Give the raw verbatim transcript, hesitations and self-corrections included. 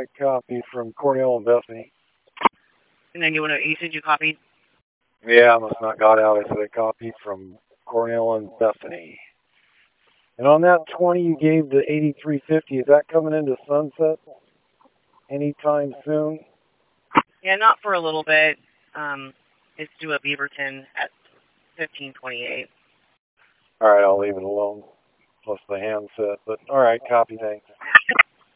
right, copy from Cornell and Bethany. And then you want to, you said you copied? Yeah, I must not got out. I said I copied from Cornell and Bethany. And on that twenty you gave the eighty-three fifty, is that coming into sunset anytime soon? Yeah, not for a little bit. Um, it's due at Beaverton at fifteen twenty-eight. All right, I'll leave it alone, plus the handset. But all right, copy, thanks.